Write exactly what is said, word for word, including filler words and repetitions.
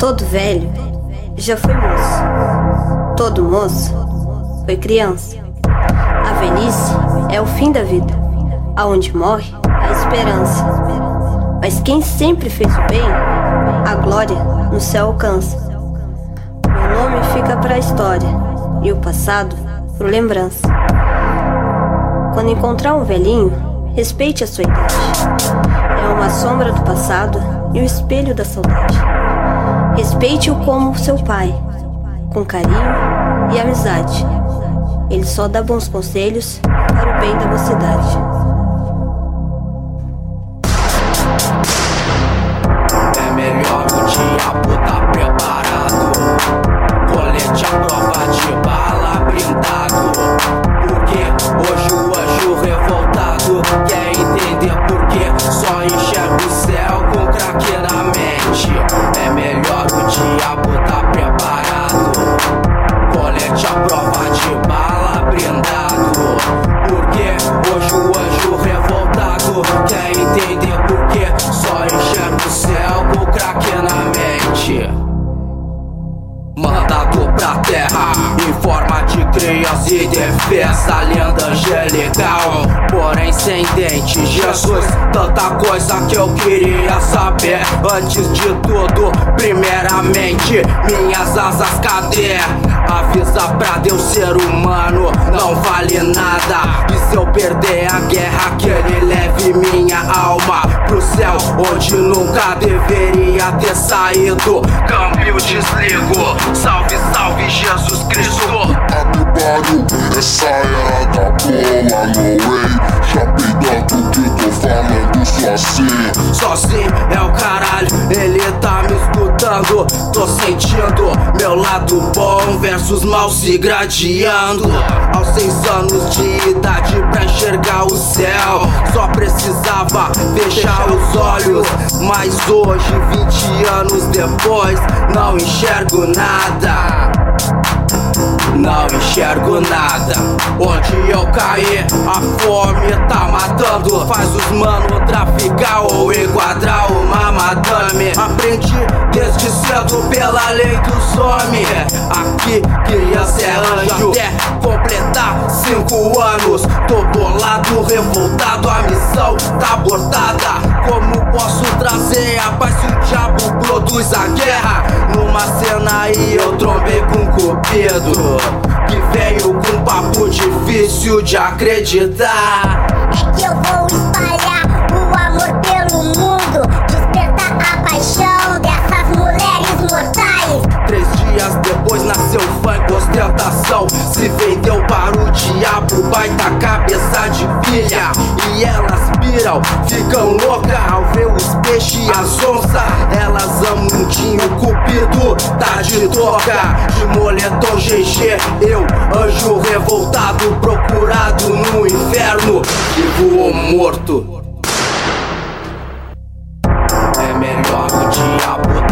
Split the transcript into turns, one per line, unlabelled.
Todo velho já foi moço, todo moço foi criança. A velhice é o fim da vida, aonde morre a esperança. Mas quem sempre fez o bem, a glória no céu alcança. Meu nome fica pra história e o passado por lembrança. Quando encontrar um velhinho, respeite a sua idade. É uma sombra do passado e o espelho da saudade. Respeite-o como seu pai, com carinho e amizade. Ele só dá bons conselhos para o bem da mocidade.
É melhor o diabo tá preparado. Colete à prova de bala blindado. Porque hoje o anjo revoltado quer entender porque só enxerga o céu com craque na mente. É melhor o diabo tá preparado. Colete à prova de bala blindado. Porque hoje o anjo revoltado quer entender porque só enxerga o céu com craque na mente. Mandado pra terra em forma de criança e defesa, lenda angelical, porém sem dente. Jesus, tanta coisa que eu queria saber. Antes de tudo, primeiramente, minhas asas cadê? Avisa pra Deus, ser humano não vale nada. E se eu perder a guerra, que ele leve minha alma pro céu, onde nunca deveria ter saído. Câmbio, desligo. Salve, salve Jesus Cristo.
Abibaru, essa é a da bola, no way. Já peidando que tô falando sozinho.
Sozinho é o caralho, ele tá me escutando. Tô sentindo meu lado bom versus mal se gradeando. Aos seis anos de idade pra enxergar o céu, só precisava fechar os olhos. Mas hoje, vinte anos depois, não enxergo nada. Não enxergo nada. Onde eu caí, a fome tá matando. Faz os mano traficar ou enquadrar uma madame. Aprendi desde cedo pela lei dos homens. Aqui criança é anjo até completar cinco anos. Tô bolado, revoltado, a missão tá abortada. Como posso trazer a paz se o diabo produz a guerra? Numa cena aí eu trombei com Cupido, que veio com papo difícil de acreditar.
É que eu vou espalhar o amor pelo mundo, despertar a paixão dessas mulheres mortais.
Três dias depois nasceu funk, ostentação. Se vendeu para o diabo, baita cabeça de pilha. E elas piram, ficam loucas ao ver os peixes e as onças. Elas amam um dinho, Cupido tá de toca. De moletom G G, eu, anjo revoltado, procurado no inferno, vivo ou morto. É melhor o diabo